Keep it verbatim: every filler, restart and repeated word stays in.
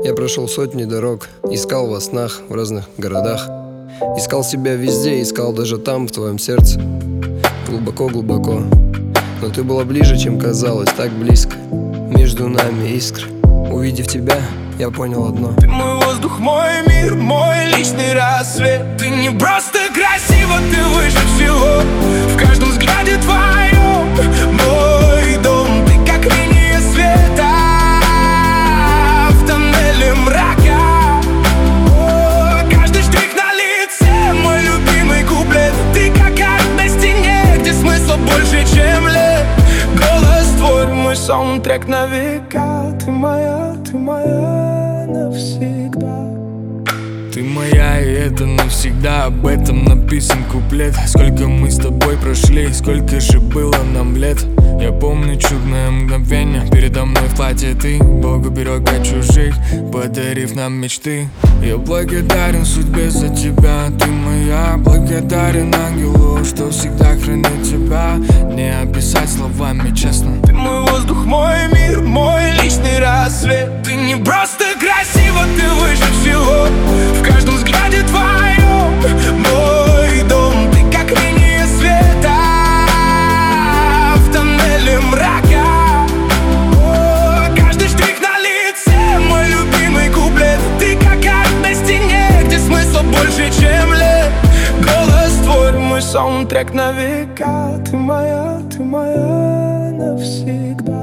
Я прошел сотни дорог, искал во снах в разных городах. Искал себя везде, искал даже там, в твоем сердце. Глубоко-глубоко. Но ты была ближе, чем казалось, так близко. Между нами искры. Увидев тебя, я понял одно: ты мой воздух, мой мир, мой личный рассвет. Ты не просто красива, ты выше всего. В каждом взгляде твоем мой дом. Ты как линия света в тоннеле мрака. О, каждый штрих на лице мой любимый куплет. Ты как арт на стене, где смысла больше, чем лет. Голос твой, мой саундтрек на века. Ты моя, ты моя навсегда. Ты моя, и это навсегда. Об этом написан куплет. Сколько мы с тобой прошли, сколько же было нам лет. Я помню чудное мгновение. Передо мной в платье ты, Богу берег от чужих, подарив нам мечты. Я благодарен судьбе за тебя. Ты моя, благодарен ангелу, что всегда хранит тебя. Не описать словами, честно. Ты мой воздух, мой мир, мой личный рассвет. Ты не просто красива, ты выше всего. В каждом взгляде твоем мой дом. Ты как линия света в тоннеле мрака. О, каждый штрих на лице мой любимый куплет. Ты как арт на стене, где смысла больше, чем лет. Голос твой, мой саундтрек на века. Ты моя, ты моя навсегда.